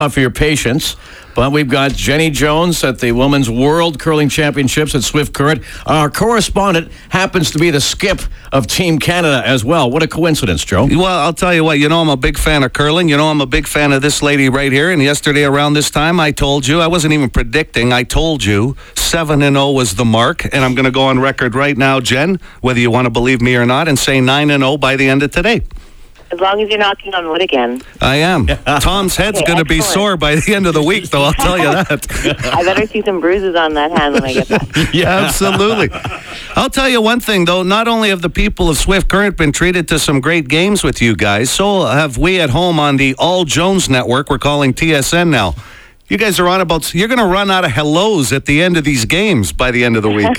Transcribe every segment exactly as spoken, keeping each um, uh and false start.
for your patience, but we've got Jenny Jones at the Women's World Curling Championships at Swift Current. Our correspondent happens to be the skip of Team Canada as well. What a coincidence, Joe. Well, I'll tell you what, you know I'm a big fan of curling. You know I'm a big fan of this lady right here. And yesterday around this time, I told you, I wasn't even predicting, I told you seven and oh was the mark. And I'm going to go on record right now, Jen, whether you want to believe me or not, and say nine and oh by the end of today. As long as you're knocking on wood again. I am. Tom's head's Okay, going to be excellent. sore by the end of the week, though, I'll tell you that. I better see some bruises on that hand when I get back. Yeah, absolutely. I'll tell you one thing, though. Not only have the people of Swift Current been treated to some great games with you guys, so have we at home on the All Jones Network. We're calling T S N now. You guys are on about, you're going to run out of hellos at the end of these games by the end of the week.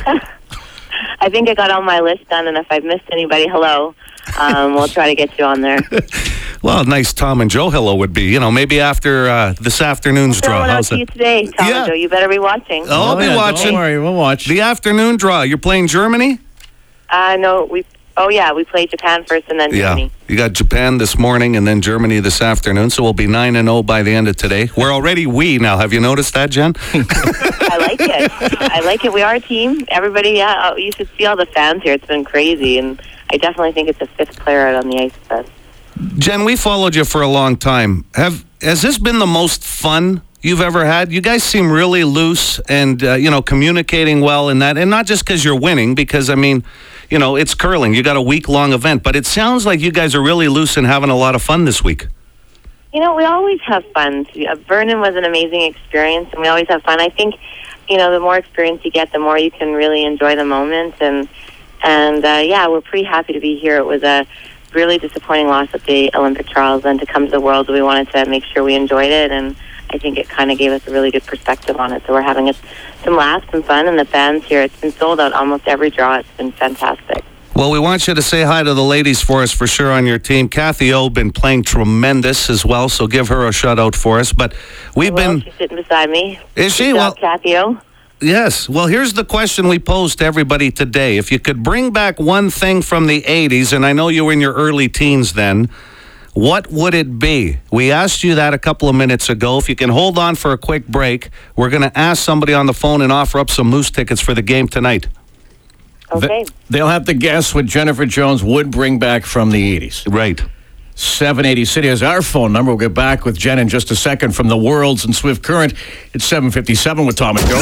I think I got all my list done, and if I've missed anybody, hello. Um, we'll try to get you on there. Well, nice Tom and Joe hello would be, you know, maybe after uh, this afternoon's Throwing draw. out How's to you it? today, Tom Yeah. and Joe. You better be watching. Oh, I'll be yeah, watching. Don't worry, we'll watch. The afternoon draw. You're playing Germany? Uh, no, we. Oh, yeah, we played Japan first and then Yeah. Germany. You got Japan this morning and then Germany this afternoon, so we'll be nine and oh by the end of today. We're already we now. Have you noticed that, Jen? I like it. I like it. We are a team. Everybody, yeah, oh, you should see all the fans here. It's been crazy, and I definitely think it's a fifth player out on the ice with us. Jen, we followed you for a long time. Have Has this been the most fun you've ever had? You guys seem really loose and, uh, you know, communicating well in that. And not just because you're winning, because, I mean, you know, it's curling. You got a week-long event. But it sounds like you guys are really loose and having a lot of fun this week. You know, we always have fun. Uh, Vernon was an amazing experience, and we always have fun. I think, you know, the more experience you get, the more you can really enjoy the moments. And, and uh, yeah, we're pretty happy to be here. It was a really disappointing loss at the Olympic trials, and to come to the World, we wanted to make sure we enjoyed it, and I think it kind of gave us a really good perspective on it. So we're having a, some laughs and fun, and the fans here, it's been sold out almost every draw. It's been fantastic. Well, we want you to say hi to the ladies for us for sure on your team. Kathy O been playing tremendous as well, so give her a shout out for us. But we've well, been. She's sitting beside me. Is she? Good Well, job, Kathy O. yes. Well, here's the question we posed to everybody today. If you could bring back one thing from the eighties, and I know you were in your early teens then, what would it be? We asked you that a couple of minutes ago. If you can hold on for a quick break, we're going to ask somebody on the phone and offer up some Moose tickets for the game tonight. Okay. They'll have to guess what Jennifer Jones would bring back from the eighties. Right. seven eighty City is our phone number. We'll get back with Jen in just a second from the Worlds and Swift Current. It's seven fifty-seven with Tom and Joe.